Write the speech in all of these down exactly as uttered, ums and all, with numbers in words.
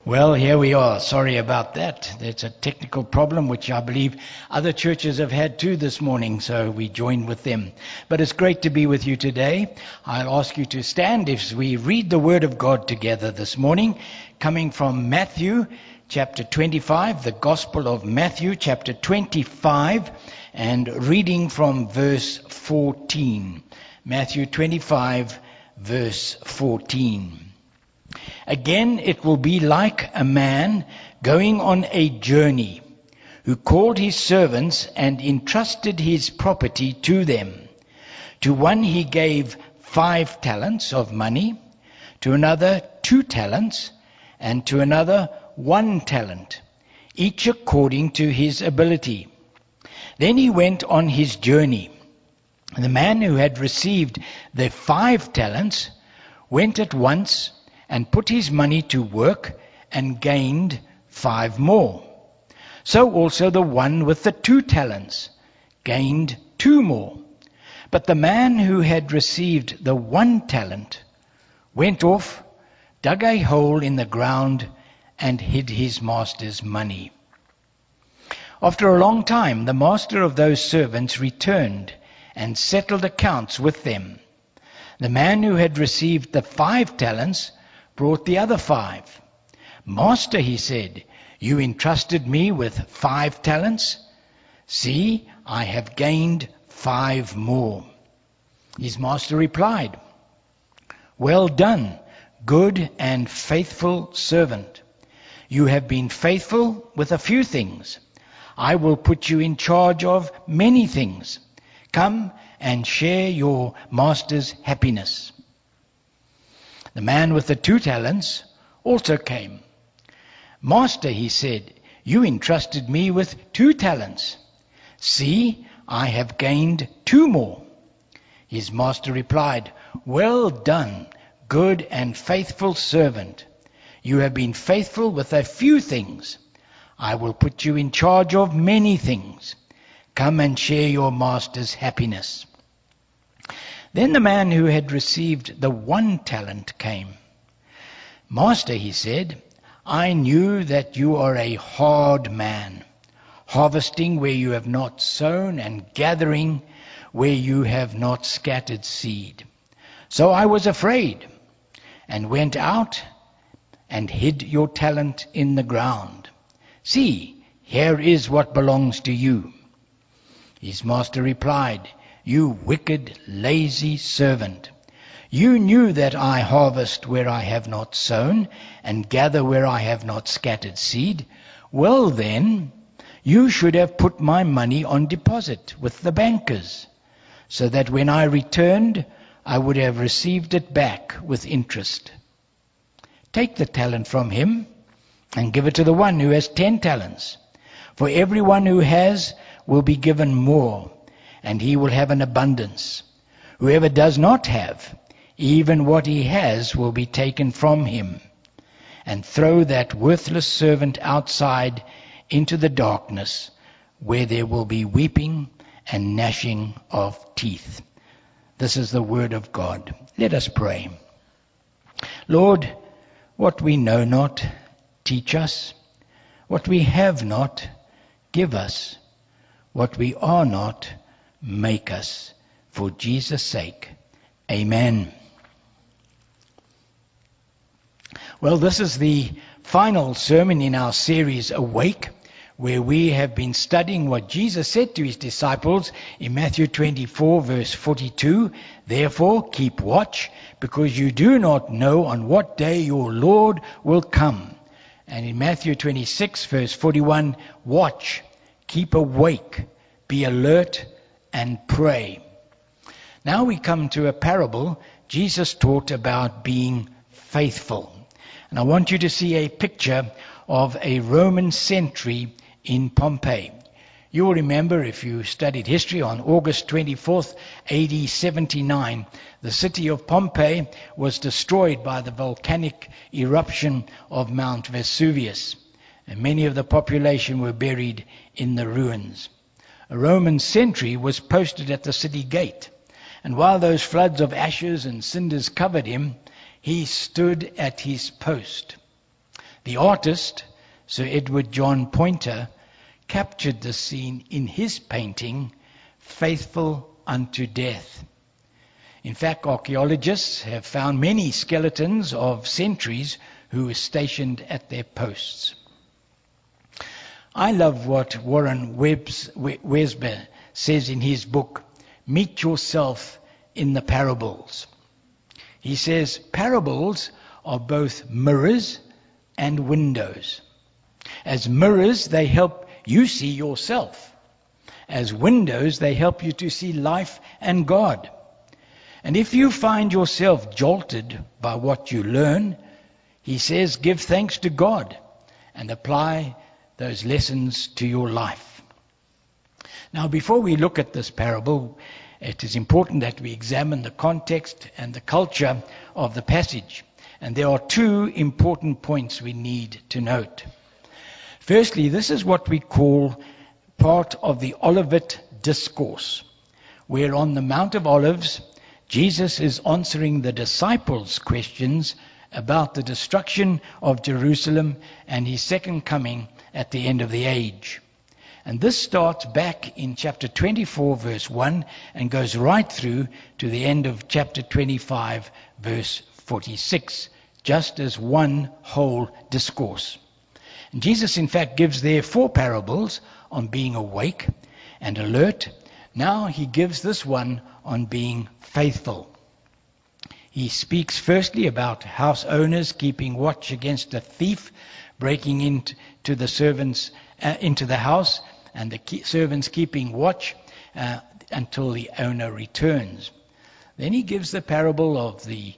Well, here we are. Sorry about that. It's a technical problem which I believe other churches have had too this morning, so we join with them. But it's great to be with you today. I'll ask you to stand as we read the Word of God together this morning, coming from Matthew chapter twenty-five, the Gospel of Matthew chapter twenty-five, and reading from verse fourteen. Matthew twenty-five, verse fourteen. Again, it will be like a man going on a journey, who called his servants and entrusted his property to them. To one he gave five talents of money, to another two talents, and to another one talent, each according to his ability. Then he went on his journey. The man who had received the five talents went at once and put his money to work and gained five more. So also the one with the two talents gained two more. But the man who had received the one talent went off, dug a hole in the ground, and hid his master's money. After a long time, the master of those servants returned and settled accounts with them. The man who had received the five talents brought the other five. Master, he said, you entrusted me with five talents. See, I have gained five more. His master replied, well done, good and faithful servant. You have been faithful with a few things. I will put you in charge of many things. Come and share your master's happiness. The man with the two talents also came. Master, he said, you entrusted me with two talents. See, I have gained two more. His master replied, well done, good and faithful servant. You have been faithful with a few things. I will put you in charge of many things. Come and share your master's happiness. Then the man who had received the one talent came. Master, he said, I knew that you are a hard man, harvesting where you have not sown and gathering where you have not scattered seed. So I was afraid and went out and hid your talent in the ground. See, here is what belongs to you. His master replied, you wicked, lazy servant. You knew that I harvest where I have not sown and gather where I have not scattered seed. Well then, you should have put my money on deposit with the bankers, so that when I returned, I would have received it back with interest. Take the talent from him and give it to the one who has ten talents. For everyone who has will be given more, and he will have an abundance. Whoever does not have, even what he has will be taken from him. And throw that worthless servant outside into the darkness, where there will be weeping and gnashing of teeth. This is the word of God. Let us pray. Lord, what we know not, teach us. What we have not, give us. What we are not, make us. For Jesus' sake. Amen. Well, this is the final sermon in our series Awake, where we have been studying what Jesus said to his disciples in Matthew twenty-four, verse forty-two. Therefore, keep watch, because you do not know on what day your Lord will come. And in Matthew twenty-six, verse forty-one, watch, keep awake, be alert, and pray. Now we come to a parable Jesus taught about being faithful. And I want you to see a picture of a Roman sentry in Pompeii. You will remember, if you studied history, on August twenty-fourth, A D seventy-nine, the city of Pompeii was destroyed by the volcanic eruption of Mount Vesuvius. And many of the population were buried in the ruins. A Roman sentry was posted at the city gate. And while those floods of ashes and cinders covered him, he stood at his post. The artist, Sir Edward John Poynter, captured the scene in his painting, Faithful Unto Death. In fact, archaeologists have found many skeletons of sentries who were stationed at their posts. I love what Warren Wiersbe says in his book, Meet Yourself in the Parables. He says, parables are both mirrors and windows. As mirrors, they help you see yourself. As windows, they help you to see life and God. And if you find yourself jolted by what you learn, he says, give thanks to God and apply those lessons to your life. Now, before we look at this parable, it is important that we examine the context and the culture of the passage. And there are two important points we need to note. Firstly, this is what we call part of the Olivet Discourse, where on the Mount of Olives, Jesus is answering the disciples' questions about the destruction of Jerusalem and his second coming at the end of the age. And this starts back in chapter twenty-four, verse one, and goes right through to the end of chapter twenty-five, verse forty-six, just as one whole discourse. And Jesus, in fact, gives there four parables on being awake and alert. Now he gives this one on being faithful. He speaks firstly about house owners keeping watch against a thief breaking into the servants uh, into the house, and the key, servants keeping watch uh, until the owner returns. Then he gives the parable of the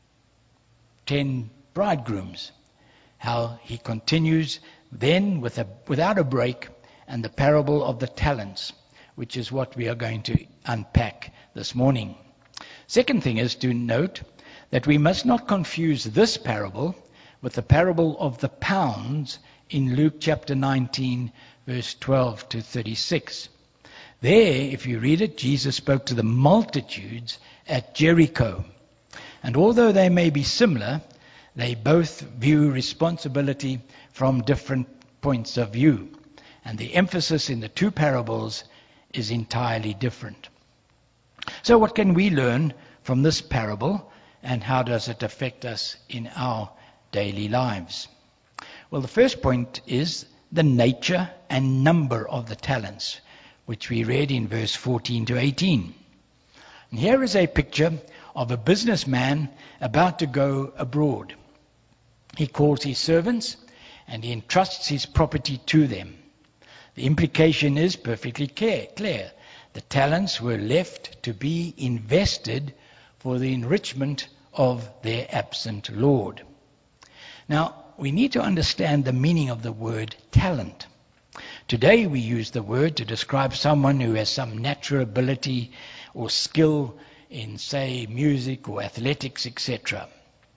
ten bridegrooms, how he continues then with a, without a break, and the parable of the talents, which is what we are going to unpack this morning. Second thing is to note that we must not confuse this parable with the parable of the pounds in Luke chapter nineteen, verse twelve to thirty-six. There, if you read it, Jesus spoke to the multitudes at Jericho. And although they may be similar, they both view responsibility from different points of view. And the emphasis in the two parables is entirely different. So what can we learn from this parable, and how does it affect us in our daily lives? Well, the first point is the nature and number of the talents, which we read in verse fourteen to eighteen. And here is a picture of a businessman about to go abroad. He calls his servants and he entrusts his property to them. The implication is perfectly clear. clear. The talents were left to be invested for the enrichment of their absent Lord. Now, we need to understand the meaning of the word talent. Today we use the word to describe someone who has some natural ability or skill in, say, music or athletics, et cetera.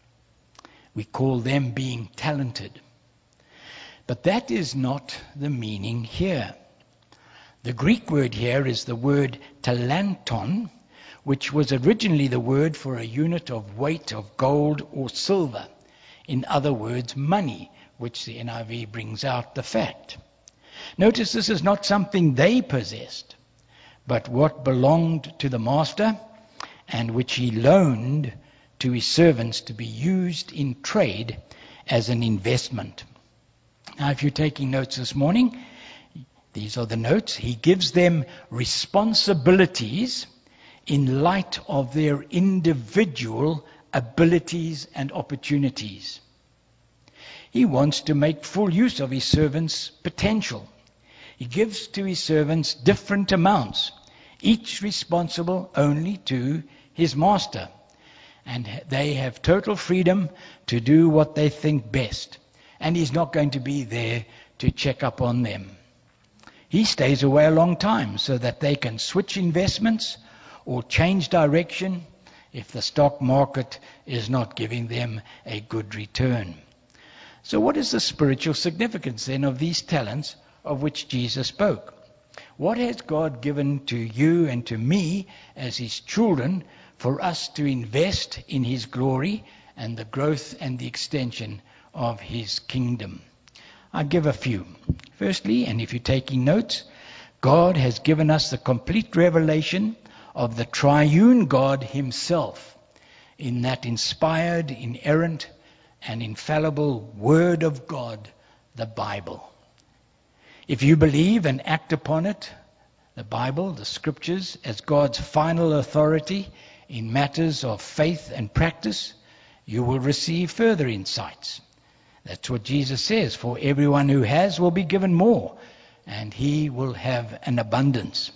We call them being talented. But that is not the meaning here. The Greek word here is the word talenton, which was originally the word for a unit of weight of gold or silver. In other words, money, which the N I V brings out the fact. Notice this is not something they possessed, but what belonged to the master and which he loaned to his servants to be used in trade as an investment. Now, if you're taking notes this morning, these are the notes. He gives them responsibilities in light of their individual abilities and opportunities. He wants to make full use of his servants' potential. He gives to his servants different amounts, each responsible only to his master. And they have total freedom to do what they think best. And he's not going to be there to check up on them. He stays away a long time so that they can switch investments or change direction if the stock market is not giving them a good return. So what is the spiritual significance then of these talents of which Jesus spoke? What has God given to you and to me as his children for us to invest in his glory and the growth and the extension of his kingdom. I give a few. Firstly, and if you're taking notes, God has given us the complete revelation of the triune God himself in that inspired, inerrant, and infallible Word of God, the Bible. If you believe and act upon it, the Bible, the Scriptures, as God's final authority in matters of faith and practice, you will receive further insights. That's what Jesus says, for everyone who has will be given more, and he will have an abundance.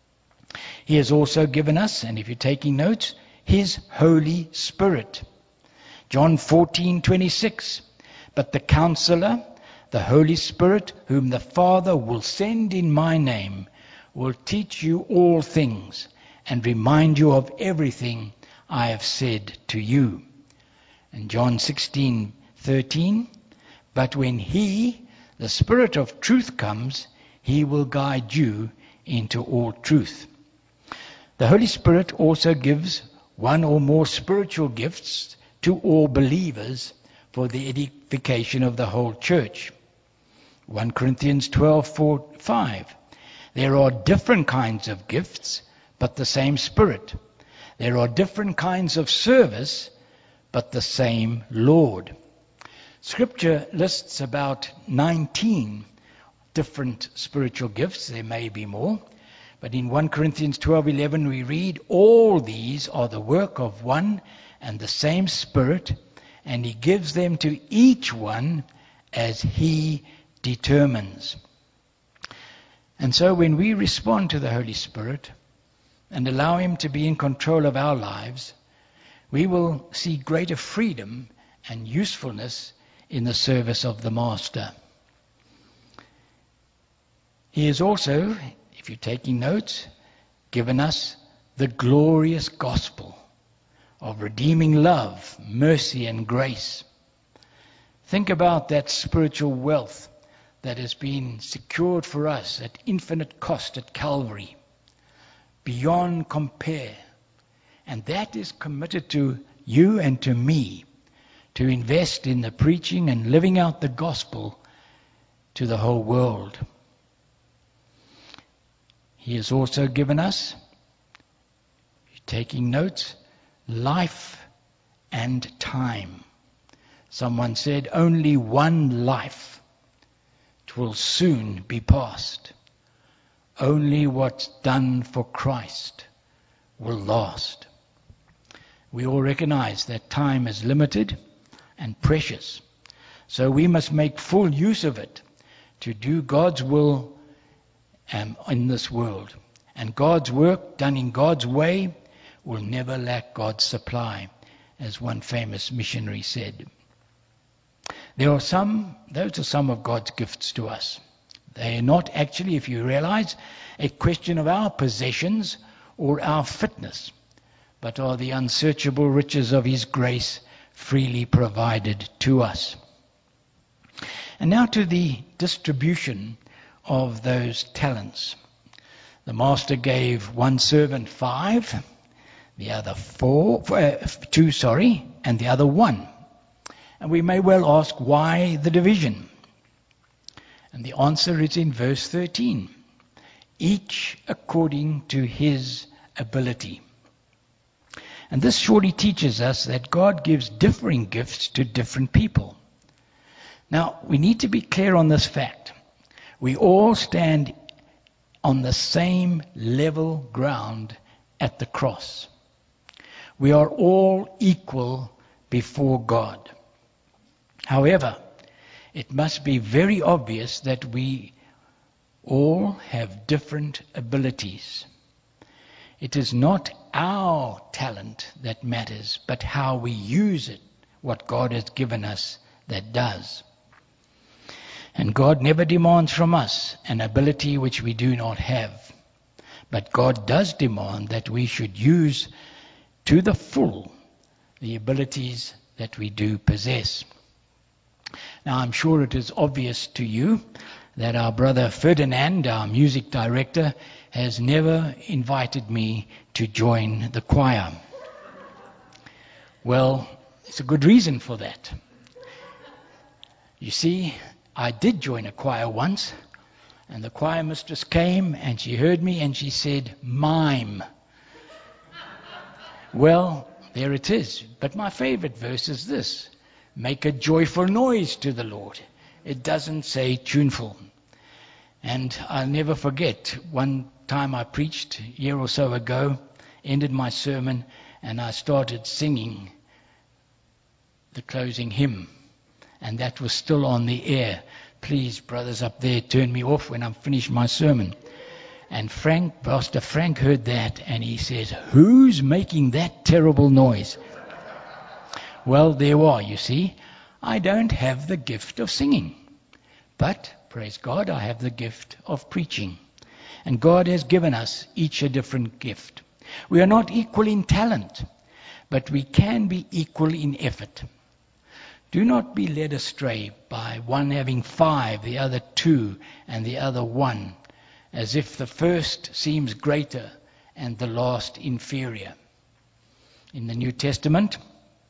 He has also given us, and if you're taking notes, his Holy Spirit. John fourteen twenty-six, but the Counselor, the Holy Spirit, whom the Father will send in my name, will teach you all things and remind you of everything I have said to you. And John sixteen thirteen, but when he, the Spirit of truth, comes, he will guide you into all truth. The Holy Spirit also gives one or more spiritual gifts to all believers for the edification of the whole church. First Corinthians twelve four, five. There are different kinds of gifts, but the same Spirit. There are different kinds of service, but the same Lord. Scripture lists about nineteen different spiritual gifts. There may be more. But in First Corinthians twelve eleven we read, all these are the work of one and the same Spirit, and he gives them to each one as he determines. And so when we respond to the Holy Spirit and allow him to be in control of our lives, we will see greater freedom and usefulness in the service of the Master. He is also, if you're taking notes, given us the glorious gospel of redeeming love, mercy, and grace. Think about that spiritual wealth that has been secured for us at infinite cost at Calvary, beyond compare. And that is committed to you and to me to invest in the preaching and living out the gospel to the whole world. He has also given us, taking notes, life and time. Someone said, only one life. It will soon be past. Only what's done for Christ will last. We all recognize that time is limited and precious. So we must make full use of it to do God's will um, in this world. And God's work done in God's way will never lack God's supply, as one famous missionary said. There are some, those are some of God's gifts to us. They are not actually, if you realize, a question of our possessions or our fitness, but are the unsearchable riches of his grace freely provided to us. And now to the distribution of those talents. The master gave one servant five, the other four, uh, two, sorry, and the other one. And we may well ask, why the division? And the answer is in verse thirteen. Each according to his ability. And this surely teaches us that God gives differing gifts to different people. Now, we need to be clear on this fact. We all stand on the same level ground at the cross. We are all equal before God. However, it must be very obvious that we all have different abilities. It is not our talent that matters, but how we use it, what God has given us, that does. And God never demands from us an ability which we do not have. But God does demand that we should use to the full the abilities that we do possess. Now, I'm sure it is obvious to you that our brother Ferdinand, our music director, has never invited me to join the choir. Well, there's a good reason for that. You see, I did join a choir once, and the choir mistress came and she heard me and she said, mime. Well, there it is. But my favorite verse is this: make a joyful noise to the Lord. It doesn't say tuneful. And I'll never forget, one time I preached a year or so ago, ended my sermon, and I started singing the closing hymn. And that was still on the air. Please, brothers up there, turn me off when I'm finished my sermon. And Frank, Pastor Frank heard that, and he says, who's making that terrible noise? Well, there you are, you see. I don't have the gift of singing. But, praise God, I have the gift of preaching. And God has given us each a different gift. We are not equal in talent, but we can be equal in effort. Do not be led astray by one having five, the other two, and the other one, as if the first seems greater and the last inferior. In the New Testament,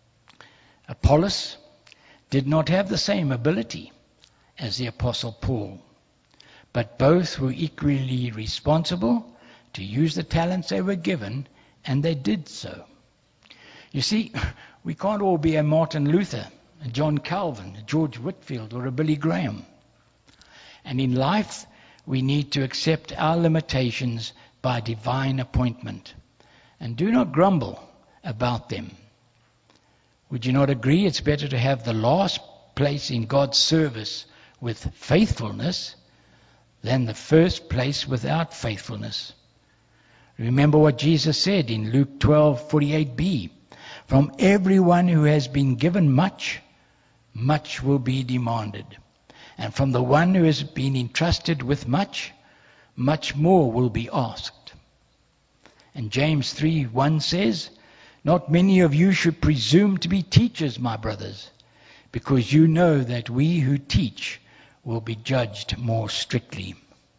Apollos did not have the same ability as the Apostle Paul, but both were equally responsible to use the talents they were given, and they did so. You see, we can't all be a Martin Luther, a John Calvin, a George Whitefield, or a Billy Graham. And in life, we need to accept our limitations by divine appointment, and do not grumble about them. Would you not agree it's better to have the last place in God's service with faithfulness than the first place without faithfulness? Remember what Jesus said in Luke twelve forty-eight b. From everyone who has been given much, much will be demanded. And from the one who has been entrusted with much, much more will be asked. And James three one says, not many of you should presume to be teachers, my brothers, because you know that we who teach will be judged more strictly.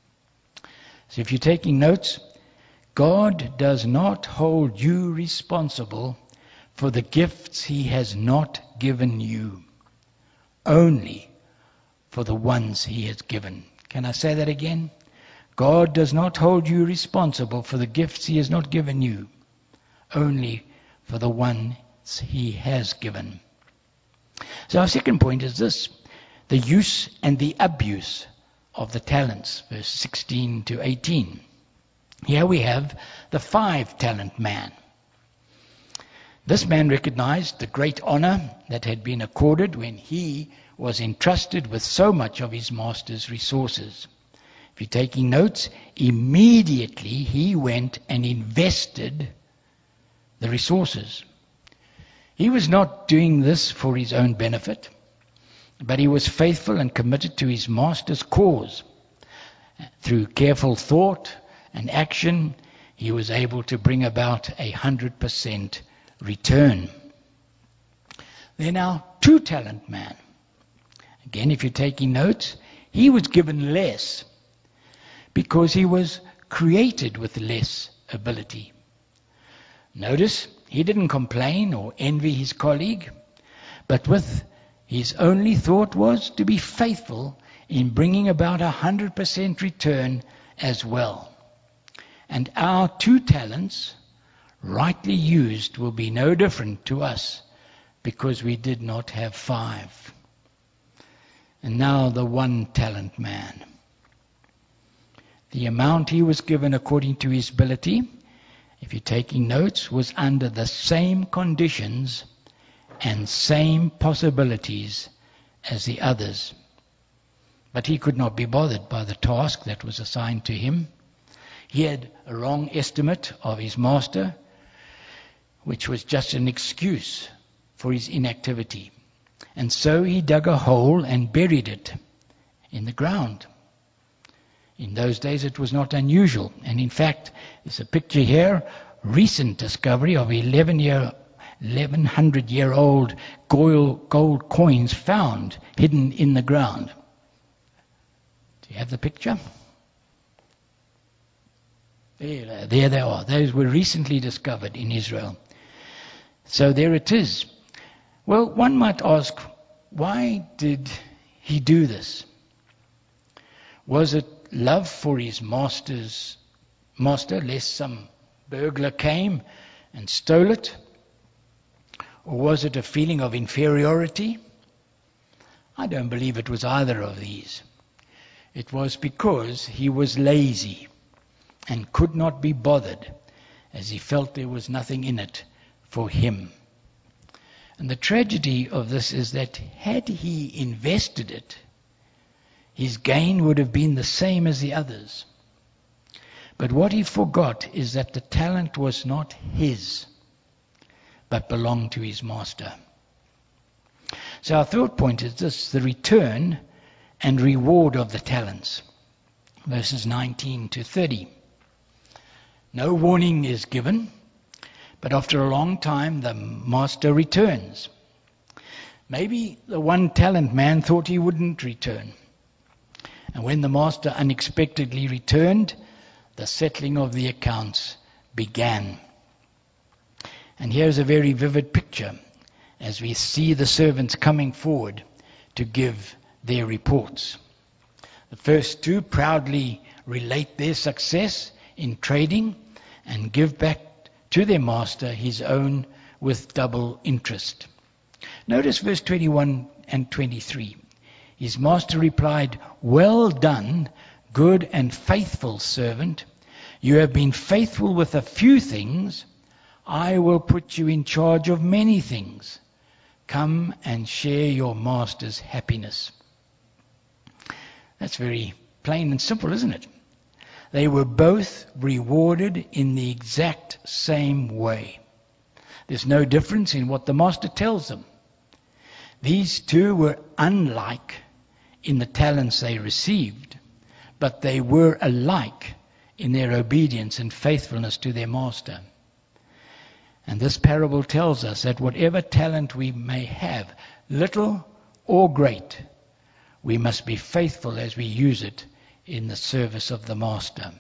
So if you're taking notes, God does not hold you responsible for the gifts he has not given you, only for the ones he has given. Can I say that again? God does not hold you responsible for the gifts he has not given you, only for the ones he has given. So our second point is this: the use and the abuse of the talents, verse sixteen to eighteen. Here we have the five-talent man. This man recognized the great honor that had been accorded when he was entrusted with so much of his master's resources. If you're taking notes, immediately he went and invested the resources. He was not doing this for his own benefit, but he was faithful and committed to his master's cause. Through careful thought and action, he was able to bring about a hundred percent return. Then our two-talent man. Again, if you're taking notes, he was given less because he was created with less ability. Notice, he didn't complain or envy his colleague, but with his only thought was to be faithful in bringing about a hundred percent return as well. And our two talents, rightly used, will be no different to us because we did not have five. And now the one-talent man. The amount he was given according to his ability, if you're taking notes, was under the same conditions and same possibilities as the others. But he could not be bothered by the task that was assigned to him. He had a wrong estimate of his master, which was just an excuse for his inactivity. And so he dug a hole and buried it in the ground. In those days it was not unusual. And in fact, there's a picture here, recent discovery of eleven year, eleven hundred year old gold, gold coins found hidden in the ground. Do you have the picture? There, there they are. Those were recently discovered in Israel. So there it is. Well, one might ask, why did he do this? Was it love for his master's master, lest some burglar came and stole it? Or was it a feeling of inferiority? I don't believe it was either of these. It was because he was lazy and could not be bothered, as he felt there was nothing in it for him. And the tragedy of this is that had he invested it, his gain would have been the same as the others. But what he forgot is that the talent was not his, but belonged to his master. So our third point is this: the return and reward of the talents. Verses nineteen to thirty. No warning is given, but after a long time the master returns. Maybe the one talent man thought he wouldn't return. And when the master unexpectedly returned, the settling of the accounts began. And here's a very vivid picture as we see the servants coming forward to give their reports. The first two proudly relate their success in trading and give back to their master his own with double interest. Notice verse twenty-one and twenty-three. His master replied, "Well done, good and faithful servant. You have been faithful with a few things. I will put you in charge of many things. Come and share your master's happiness." That's very plain and simple, isn't it? They were both rewarded in the exact same way. There's no difference in what the master tells them. These two were unlike in the talents they received, but they were alike in their obedience and faithfulness to their master. And this parable tells us that whatever talent we may have, little or great, we must be faithful as we use it in the service of the master.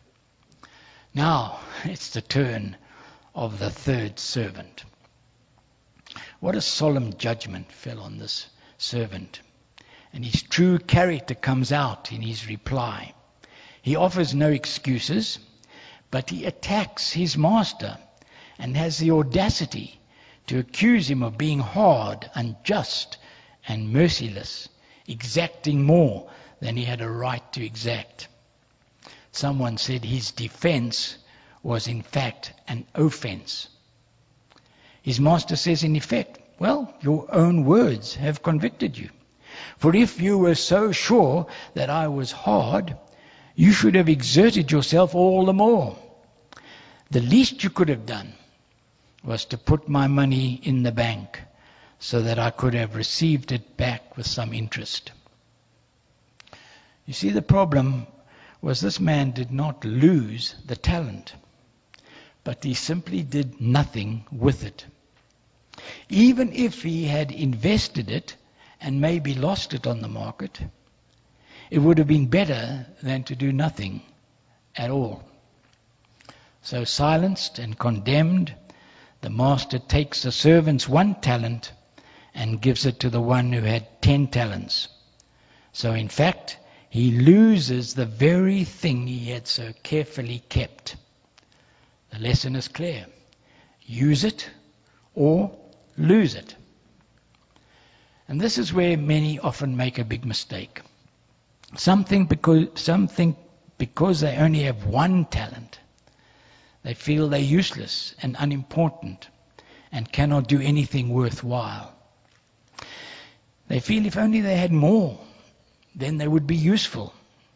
Now, it's the turn of the third servant. What a solemn judgment fell on this servant. And his true character comes out in his reply. He offers no excuses, but he attacks his master and has the audacity to accuse him of being hard, unjust, and merciless, exacting more than he had a right to exact. Someone said his defense was in fact an offense. His master says in effect, well, your own words have convicted you. For if you were so sure that I was hard, you should have exerted yourself all the more. The least you could have done was to put my money in the bank so that I could have received it back with some interest. You see, the problem was this man did not lose the talent, but he simply did nothing with it. Even if he had invested it and maybe lost it on the market, it would have been better than to do nothing at all. So silenced and condemned, the master takes the servant's one talent and gives it to the one who had ten talents. So in fact, he loses the very thing he had so carefully kept. The lesson is clear. Use it or lose it. And this is where many often make a big mistake. Something because, something because they only have one talent, they feel they're useless and unimportant and cannot do anything worthwhile. They feel if only they had more, then they would be useful.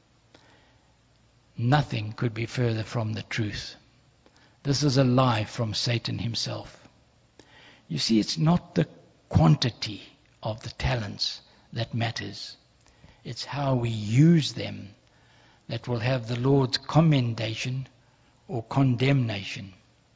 Nothing could be further from the truth. This is a lie from Satan himself. You see, it's not the quantity of the talents that matters. It's how we use them that will have the Lord's commendation or condemnation.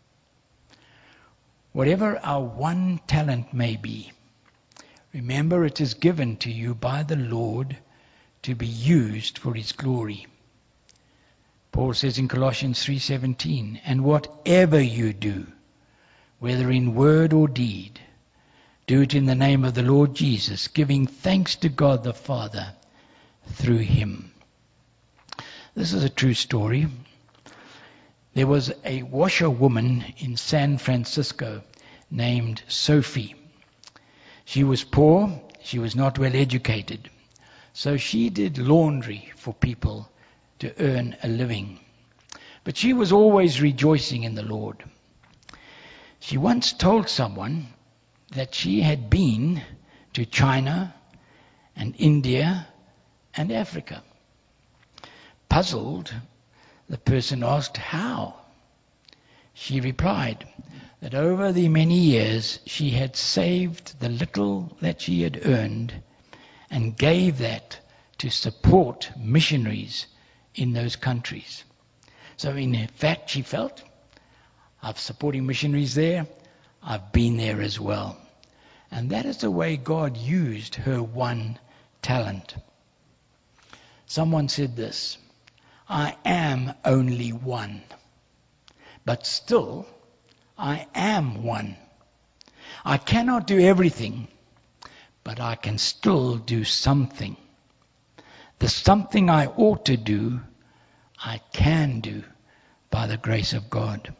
Whatever our one talent may be, remember it is given to you by the Lord to be used for his glory. Paul says in Colossians three seventeen, and whatever you do, whether in word or deed, Do it in the name of the Lord Jesus, giving thanks to God the Father through him. This is a true story. There was a washerwoman in San Francisco named Sophie. She was poor. She was not well educated. So she did laundry for people to earn a living. But she was always rejoicing in the Lord. She once told someone that she had been to China and India and Africa. Puzzled, the person asked how. She replied that over the many years she had saved the little that she had earned and gave that to support missionaries in those countries. So in fact she felt, I'm supporting missionaries there, I've been there as well. And that is the way God used her one talent. Someone said this, I am only one, but still I am one. I cannot do everything, but I can still do something. The something I ought to do, I can do by the grace of God.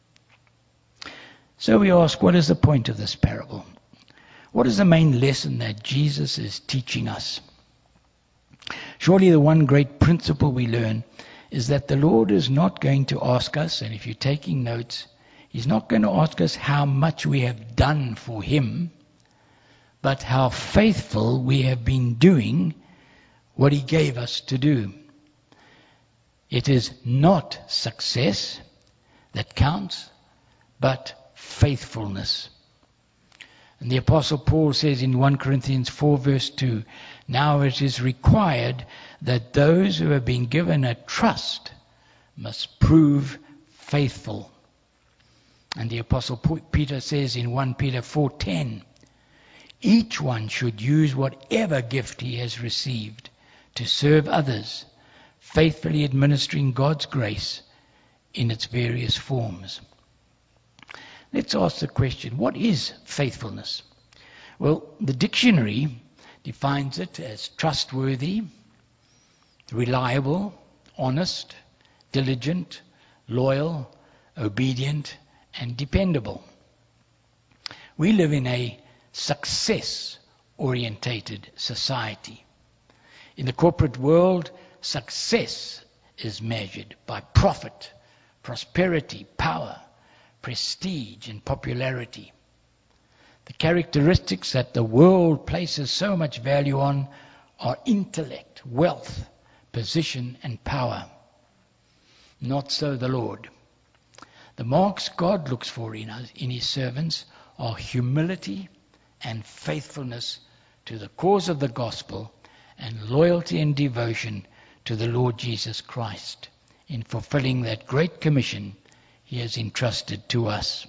So we ask, what is the point of this parable? What is the main lesson that Jesus is teaching us? Surely the one great principle we learn is that the Lord is not going to ask us, and if you're taking notes, he's not going to ask us how much we have done for him, but how faithful we have been doing what he gave us to do. It is not success that counts, but faithfulness. And the Apostle Paul says in First Corinthians four verse two, now it is required that those who have been given a trust must prove faithful. And the Apostle Peter says in First Peter four ten, each one should use whatever gift he has received to serve others, faithfully administering God's grace in its various forms. Let's ask the question, what is faithfulness? Well, the dictionary defines it as trustworthy, reliable, honest, diligent, loyal, obedient, and dependable. We live in a success-orientated society. In the corporate world, success is measured by profit, prosperity, power, prestige, and popularity. The characteristics that the world places so much value on are intellect, wealth, position, and power. Not so the Lord. The marks God looks for in us, in his servants, are humility and faithfulness to the cause of the gospel, and loyalty and devotion to the Lord Jesus Christ in fulfilling that great commission he has entrusted to us.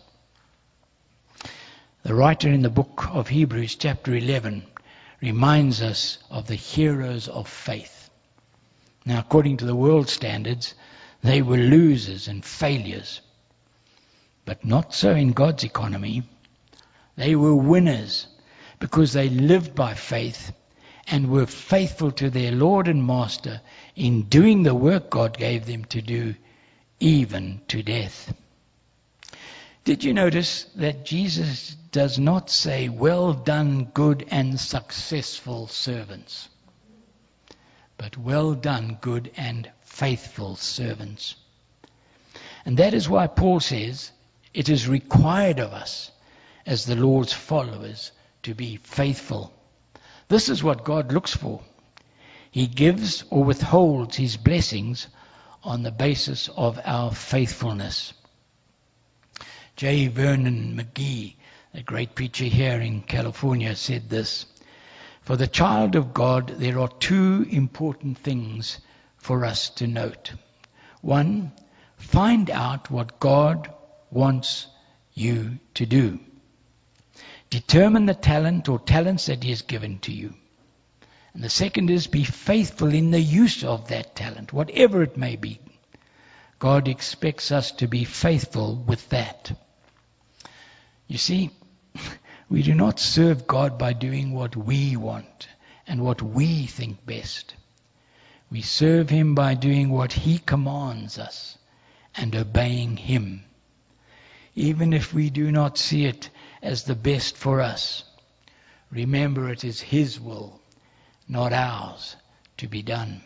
The writer in the book of Hebrews chapter eleven reminds us of the heroes of faith. Now, according to the world standards, they were losers and failures. But not so in God's economy. They were winners because they lived by faith and were faithful to their Lord and Master in doing the work God gave them to do, even to death. Did you notice that Jesus does not say, well done, good and successful servants, but well done, good and faithful servants? And that is why Paul says it is required of us as the Lord's followers to be faithful. This is what God looks for. He gives or withholds his blessings on the basis of our faithfulness. J. Vernon McGee, a great preacher here in California, said this: for the child of God, there are two important things for us to note. One, find out what God wants you to do. Determine the talent or talents that he has given to you. And the second is, be faithful in the use of that talent, whatever it may be. God expects us to be faithful with that. You see, We do not serve God by doing what we want and what we think best. We serve Him by doing what He commands us and obeying Him, even if we do not see it as the best for us. Remember, it is His will, not ours, to be done.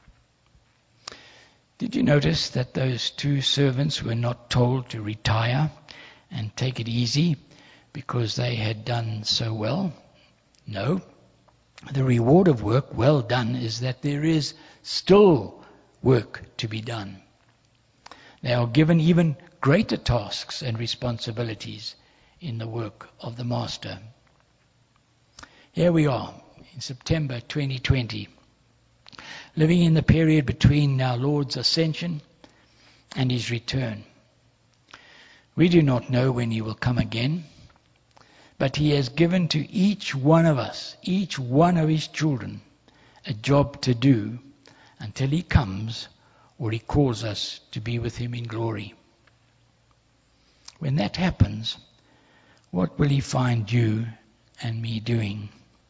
Did you notice that those two servants were not told to retire and take it easy because they had done so well? No. The reward of work well done is that there is still work to be done. They are given even greater tasks and responsibilities in the work of the Master. Here we are in September twenty twenty, living in the period between our Lord's ascension and His return. We do not know when He will come again, but He has given to each one of us, each one of His children, a job to do until He comes or He calls us to be with Him in glory. When that happens, what will He find you and me doing?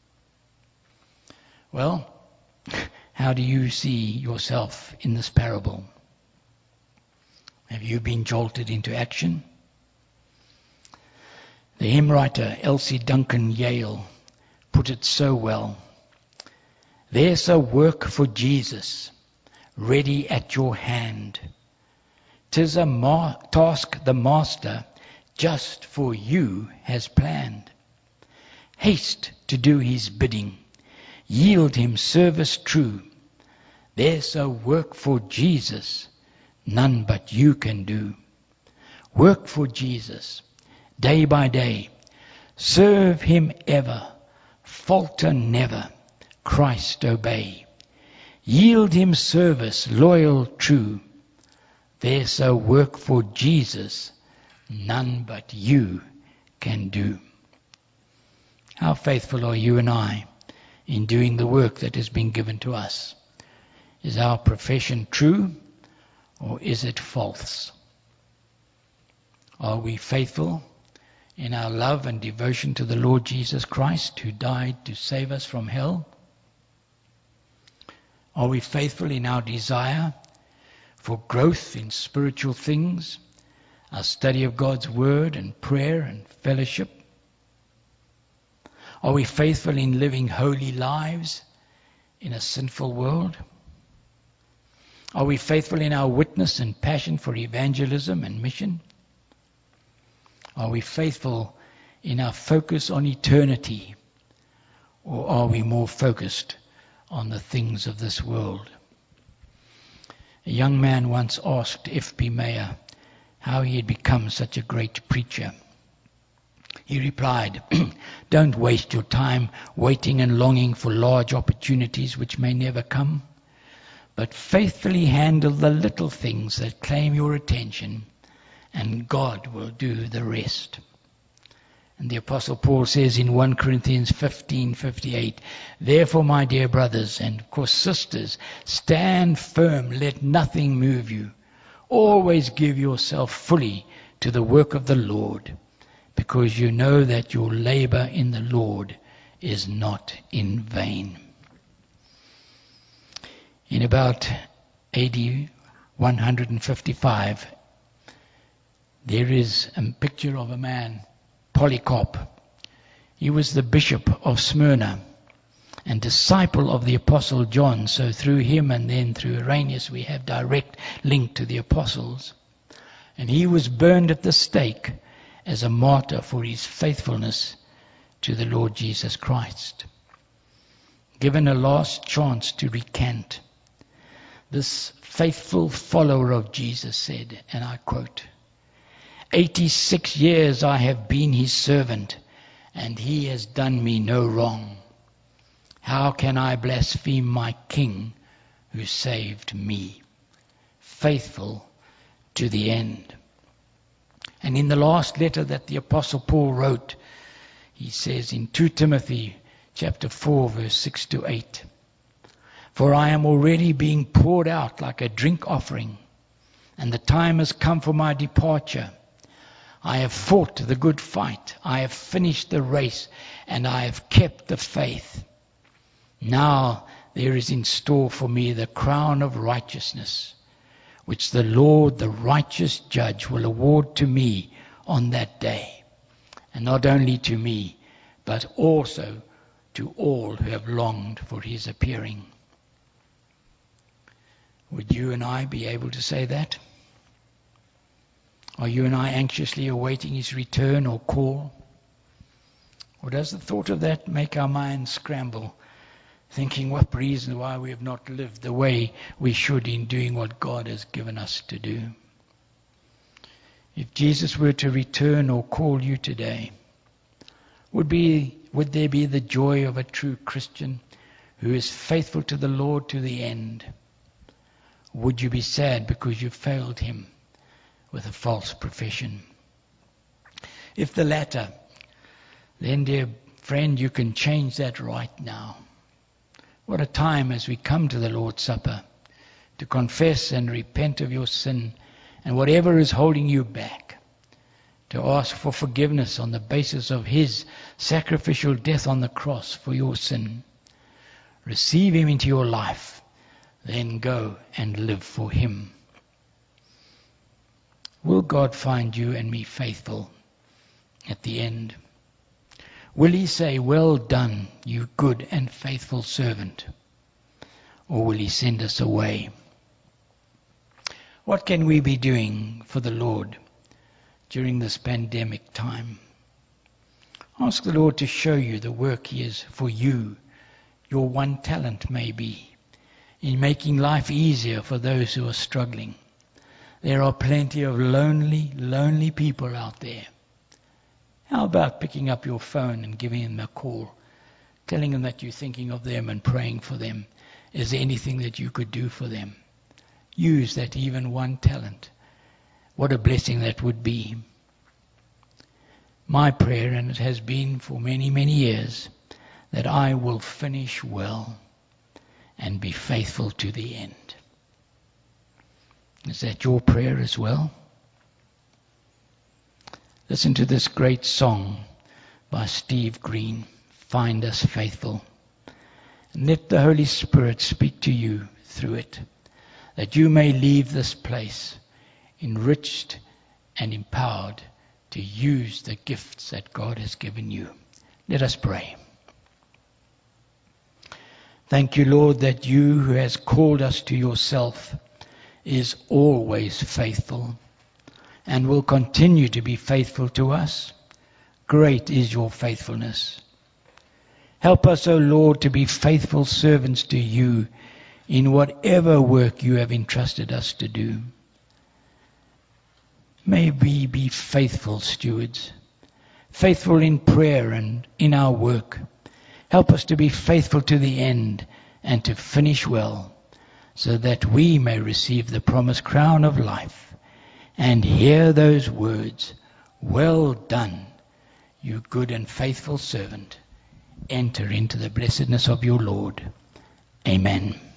Well, how do you see yourself in this parable? Have you been jolted into action? The hymn writer Elsie Duncan Yale put it so well. There's a work for Jesus, ready at your hand. 'Tis a ma- task the Master just for you has planned. Haste to do His bidding, yield Him service true. There's a work for Jesus, none but you can do. Work for Jesus, day by day. Serve Him ever, falter never, Christ obey. Yield Him service loyal, true. There's a work for Jesus, none but you can do. How faithful are you and I in doing the work that has been given to us? Is our profession true or is it false? Are we faithful in our love and devotion to the Lord Jesus Christ, who died to save us from hell? Are we faithful in our desire for growth in spiritual things, our study of God's Word and prayer and fellowship? Are we faithful in living holy lives in a sinful world? Are we faithful in our witness and passion for evangelism and mission? Are we faithful in our focus on eternity, or are we more focused on the things of this world? A young man once asked F P Meyer how he had become such a great preacher. He replied, "Don't waste your time waiting and longing for large opportunities which may never come, but faithfully handle the little things that claim your attention, and God will do the rest." And the Apostle Paul says in First Corinthians fifteen fifty-eight, "Therefore, my dear brothers and of course sisters, stand firm, let nothing move you. Always give yourself fully to the work of the Lord, because you know that your labor in the Lord is not in vain." In about A D one fifty-five, there is a picture of a man, Polycarp. He was the bishop of Smyrna and disciple of the Apostle John. So through him and then through Irenaeus we have direct link to the apostles. And he was burned at the stake as a martyr for his faithfulness to the Lord Jesus Christ. Given a last chance to recant, this faithful follower of Jesus said, and I quote, "Eighty-six years I have been His servant, and He has done me no wrong. How can I blaspheme my King who saved me?" Faithful to the end. And in the last letter that the Apostle Paul wrote, he says in Second Timothy chapter four, verse six to eight, "For I am already being poured out like a drink offering, and the time has come for my departure. I have fought the good fight. I have finished the race, and I have kept the faith. Now there is in store for me the crown of righteousness, which the Lord, the righteous judge, will award to me on that day. And not only to me, but also to all who have longed for his appearing. Would you and I be able to say that? Are you and I anxiously awaiting his return or call? Or does the thought of that make our minds scramble, thinking what reason why we have not lived the way we should in doing what God has given us to do? If Jesus were to return or call you today, would be would there be the joy of a true Christian who is faithful to the Lord to the end? Would you be sad because you failed him with a false profession? If the latter, then, dear friend, you can change that right now. What a time as we come to the Lord's Supper to confess and repent of your sin and whatever is holding you back, to ask for forgiveness on the basis of his sacrificial death on the cross for your sin. Receive him into your life, then go and live for him. Will God find you and me faithful at the end? Will he say, "Well done, you good and faithful servant"? Or will he send us away? What can we be doing for the Lord during this pandemic time? Ask the Lord to show you the work he is for you, your one talent maybe, in making life easier for those who are struggling. There are plenty of lonely, lonely people out there. How about picking up your phone and giving them a call, telling them that you're thinking of them and praying for them? Is there anything that you could do for them? Use that even one talent. What a blessing that would be. My prayer, and it has been for many, many years, that I will finish well and be faithful to the end. Is that your prayer as well? Listen to this great song by Steve Green, "Find Us Faithful." And let the Holy Spirit speak to you through it, that you may leave this place enriched and empowered to use the gifts that God has given you. Let us pray. Thank you, Lord, that you who has called us to yourself is always faithful and will continue to be faithful to us. Great is your faithfulness. Help us, O Lord, to be faithful servants to you in whatever work you have entrusted us to do. May we be faithful stewards, faithful in prayer and in our work. Help us to be faithful to the end and to finish well, so that we may receive the promised crown of life and hear those words, "Well done, you good and faithful servant. Enter into the blessedness of your Lord." Amen.